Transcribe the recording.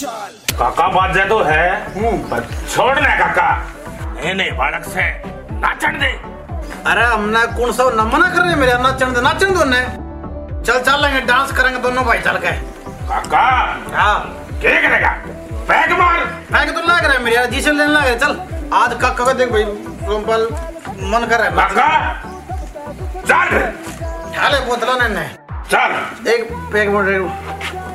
काका बात तो है पर छोड़ना काका नहीं बालक से नाचन दे। अरे हमने कौन सा नमना कर रहे मेरे नाचन दो ने। चल चल लेंगे डांस करेंगे दोनों भाई चल के। काका हाँ क्या करेगा? पैक मार। पैक तो लग रहा है मेरे यार जी से लेने लगे। चल आज काका को देख भाई सोमपाल मन कर रहा है काका चल ढाले बोतला ने चल एक पैक बोल रहे